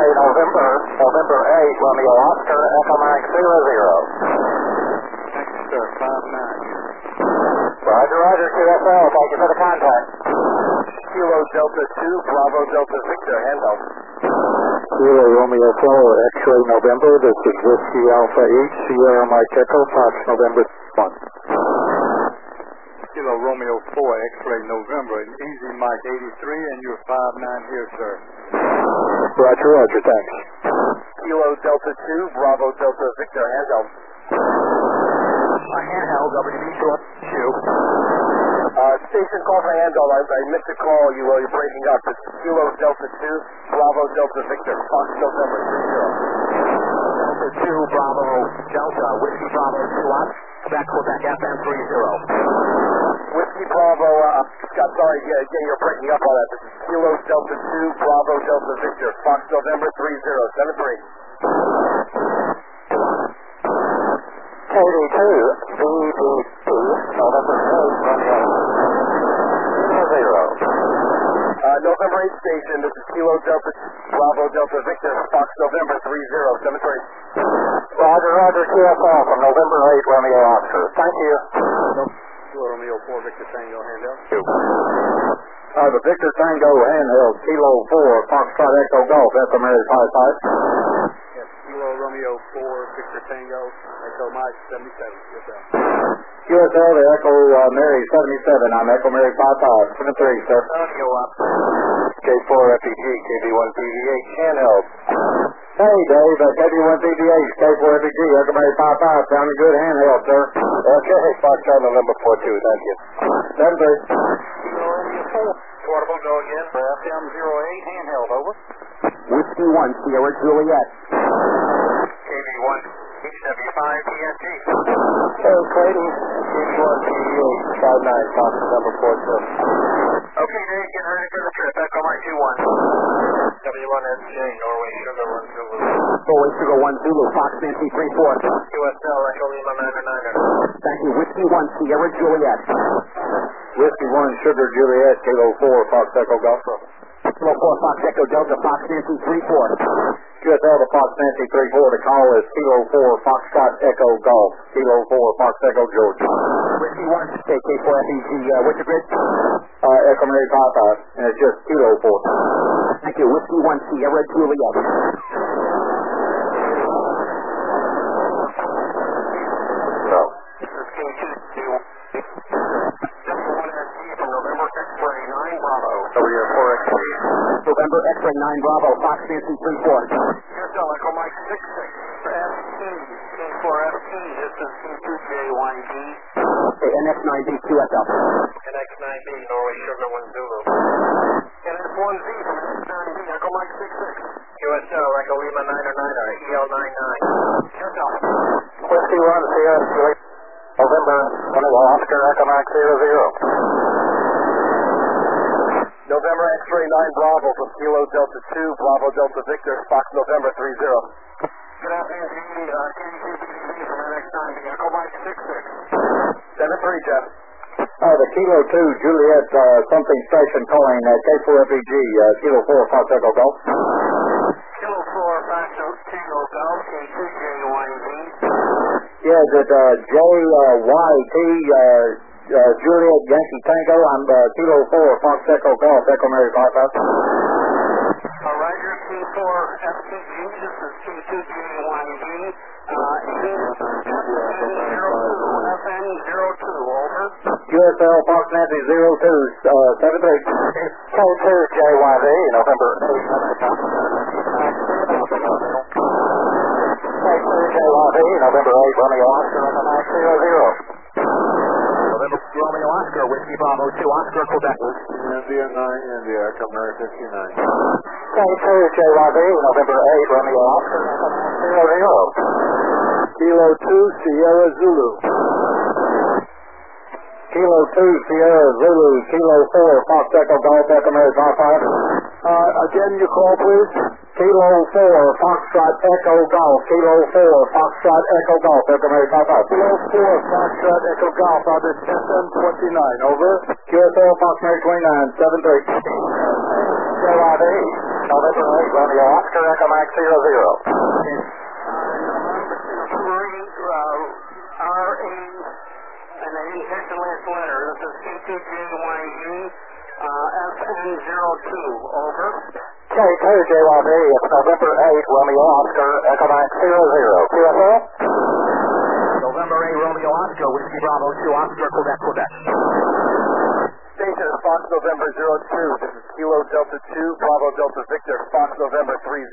November 8, Romeo Oscar, Echo Mike 00. Thank you, sir. 5-9. Roger, QSL, thank you for the contact. Kilo Delta 2, Bravo Delta Victor, handheld. Kilo Romeo 4, X-ray November, this is Whiskey Alpha 8, Sierra Mike Echo, Fox November 1. Kilo Romeo 4, X-ray November, and Easy Mike 83, and you're 5-9 here, sir. Roger, thanks. Kilo Delta 2, Bravo Delta Victor, handheld. Handheld, WD2. Station call for handheld. I missed a call. You're breaking up. It's Kilo Delta 2, Bravo Delta Victor, Fox November 30. Delta 2, Bravo Delta, Whiskey Bravo 2 up, Quebec FM 30. Whiskey Bravo, Scott, sorry, you're breaking up on that. This is Kilo Delta 2, Bravo Delta Victor, Fox November 3073. KD2, BB2, November 8, Romeo 0. November 8 station, this is Kilo Delta 2, Bravo Delta Victor, Fox November 3073. Roger, QSL from November 8, Romeo Oscar. Thank you. Kilo Romeo 4, Victor Tango, handheld. The Victor Tango handheld, Kilo 4, Foxtrot Echo Golf, Echo Mary 55. Yes, Kilo Romeo 4, Victor Tango, Echo Mike 77, QSL. QSL to Echo Mary 77, I'm Echo Mary 55, 73, sir. Go up. K4 FEG, KB1 PVH, handheld. Hey, Dave, KB1 PVH, K4 FEG, Echo Mary 55, sounding good, handheld, sir. Okay, Foxtrot November 42, thank you. 73. Portable, go again for FM 08, handheld, over. Whiskey 1, Sierra Juliet. KB1, HW5, TNG. Hey, Clayton, KB1 PVH, 59, Fox November 42. Okay, Dave, getting ready for the trip. Echo Mike 21. W1SJ, Norway Sugar 1 Zulu. Norway Sugar 1 Zulu, Fox Nancy 34. QSL, Echo Lima 99er. Thank you. Whiskey 1, Sierra Juliet. Whiskey 1, Sugar Juliet, Kilo 4, Fox Echo Golf. Kilo 4, Fox Echo Delta, Fox Nancy 34. QSL to Fox Nancy 34, the call is Kilo 4, Foxtrot Echo Golf. Kilo 4, Fox Echo George. Whiskey 1, KK4 FEG, what's your grid? Echo Mary 55, and it's just Kilo 4. Thank you. Whiskey 1, Sierra Juliet. This is K2 W1SG from November X-ray 9 Bravo. W4XP. November X-ray 9 Bravo, Fox Nancy 34. QSL, Echo Mike 66. FT, K4FT, this is K2JYD. Okay, NX9B QSL. NX9B, Norway Sugar 1 Zulu. NX1Z from NX9B, Echo Mike 66. QSL, Echo Lima 99er, EL99. QSL. Whiskey 1, Sierra Juliet. November 20, Oscar Echo Mike 00. November X-ray 9 Bravo from Kilo Delta 2, Bravo Delta Victor, Fox November 30. Good afternoon, GE, KD2BB from NX9B, Echo Mike 66. 7-3, Jeff. The Kilo 2 Juliet something station calling K4FEG, Kilo 4 Fox Echo Golf. Kilo 4, Fox Tango Golf, K2JYD. Yeah, is it JYT Juliet Yankee Tango? I'm Kilo 4 Fox Echo Golf, Echo Mary 55. Roger, K4FTG, this is K2JYD. FN02, over. QSL Fox Nancy 02, 73. K2 JYD, November 8. K2 JYD, November 8, Romeo Oscar, Echo Mike 00. November Romeo Oscar, Whiskey Bravo 2, Oscar, Quebec. India 9, India, Echo Mary 59. K2 JYD, November 8, Romeo Oscar, Echo Mike 00. Kilo 2, Sierra Zulu. Kilo 2, Sierra Zulu, Kilo 4, Fox Echo Golf, Echo Mary 55. Again, your call, please. Kilo 4, Foxtrot Echo Golf, Kilo 4, Foxtrot Echo Golf, Echo Mary 55. Kilo 4, Foxtrot Echo Golf, this FM29, over. QSL Fox Mary 29, 73. JYD, November 8, Romeo Oscar, Echo Mike 00. R.A. and I didn't catch the last letter. This is C2JYG, FN02. Over. K2JYB, it's November 8, Romeo Oscar, Echo Mike 00. QSL? November 8, Romeo Oscar, Whiskey Bravo 2, Oscar, Quebec, Quebec. Station is Fox November 02. This is Kilo Delta 2, Bravo Delta Victor, Fox November 30.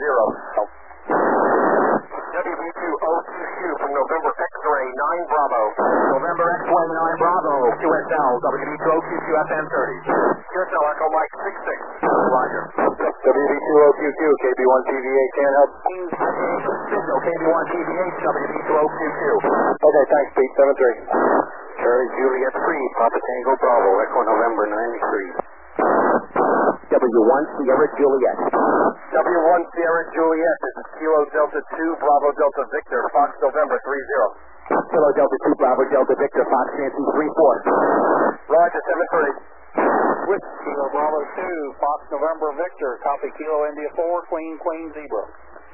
WB2OQQ from November X-Ray 9 Bravo. November X-Ray 9 Bravo, QSL, WB2OQQ, FN30. QSL Echo Mike 66. Roger. WB2OQQ, KB1TVA, can't help. Signal, KB1TVH, WB2OQQ. Okay, thanks, Pete. 7-3. Charlie Juliet 3, Papa Tango Bravo, Echo November 93. W1 Sierra Juliet. W1 Sierra Juliet, this is Kilo Delta 2, Bravo Delta Victor, Fox November 30. Kilo Delta 2, Bravo Delta Victor, Fox Nancy 34. Roger, 7-3. With Kilo Bravo 2, Fox November Victor, copy Kilo India 4, Queen Zebra.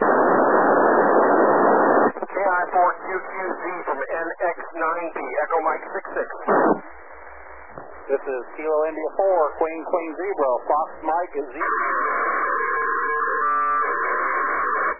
KI4QQZ from NX9B, Echo Mike 66. This is Kilo India 4, Queen Zebra, Fox Mike is 0.